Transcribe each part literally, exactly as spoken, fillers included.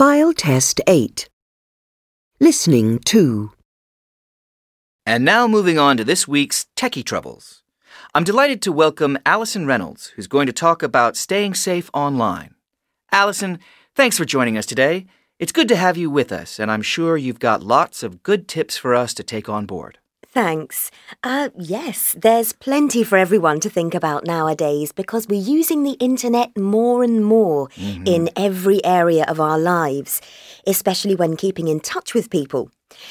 File Test eight. Listening two. And now moving on to this week's Techie Troubles. I'm delighted to welcome Allison Reynolds, who's going to talk about staying safe online. Allison, thanks for joining us today. It's good to have you with us, and I'm sure you've got lots of good tips for us to take on board. Thanks. Uh, yes, there's plenty for everyone to think about nowadays because we're using the internet more and more mm-hmm. in every area of our lives, especially when keeping in touch with people.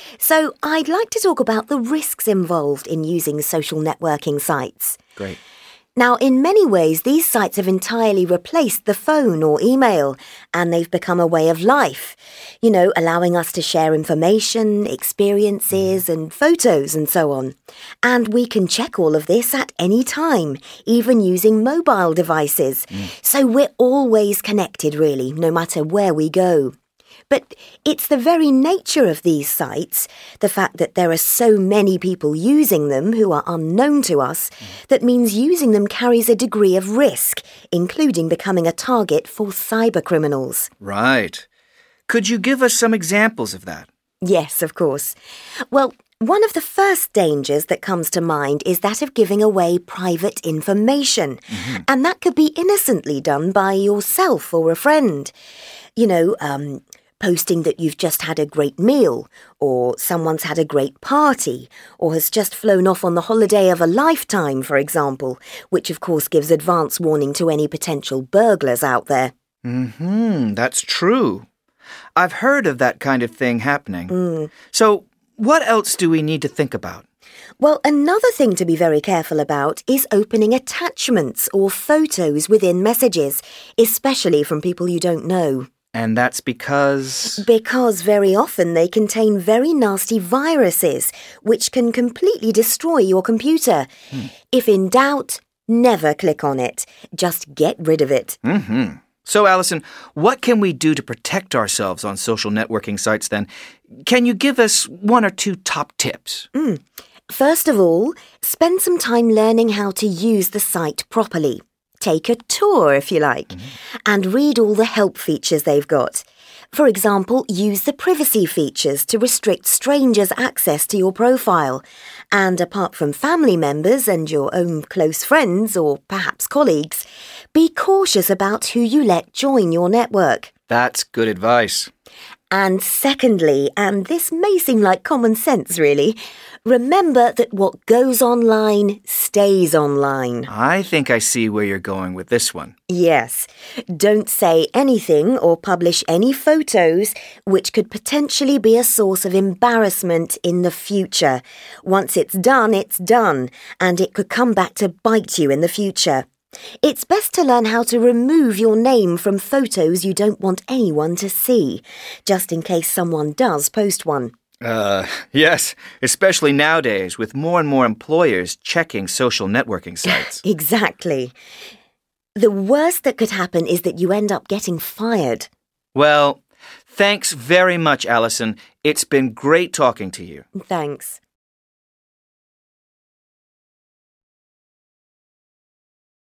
So I'd like to talk about the risks involved in using social networking sites. Great. Now, in many ways, these sites have entirely replaced the phone or email, and they've become a way of life, you know, allowing us to share information, experiences, and photos and so on. And we can check all of this at any time, even using mobile devices. Mm. So we're always connected, really, no matter where we go. But it's the very nature of these sites, the fact that there are so many people using them who are unknown to us, that means using them carries a degree of risk, including becoming a target for cybercriminals. Right. Could you give us some examples of that? Yes, of course. Well, one of the first dangers that comes to mind is that of giving away private information. Mm-hmm. And that could be innocently done by yourself or a friend. You know, um... posting that you've just had a great meal, or someone's had a great party, or has just flown off on the holiday of a lifetime, for example, which of course gives advance warning to any potential burglars out there. Mm-hmm, that's true. I've heard of that kind of thing happening. Mm. So what else do we need to think about? Well, another thing to be very careful about is opening attachments or photos within messages, especially from people you don't know. And that's because... Because very often they contain very nasty viruses, which can completely destroy your computer. Hmm. If in doubt, never click on it. Just get rid of it. Mm-hmm. So, Allison, what can we do to protect ourselves on social networking sites then? Can you give us one or two top tips? Mm. First of all, spend some time learning how to use the site properly. Take a tour, if you like, mm-hmm. and read all the help features they've got. For example, use the privacy features to restrict strangers' access to your profile. And apart from family members and your own close friends or perhaps colleagues, be cautious about who you let join your network. That's good advice. And secondly, and this may seem like common sense really, remember that what goes online stays online. I think I see where you're going with this one. Yes. Don't say anything or publish any photos which could potentially be a source of embarrassment in the future. Once it's done, it's done, and it could come back to bite you in the future. It's best to learn how to remove your name from photos you don't want anyone to see, just in case someone does post one. Uh, yes, especially nowadays with more and more employers checking social networking sites. Exactly. The worst that could happen is that you end up getting fired. Well, thanks very much, Allison. It's been great talking to you. Thanks.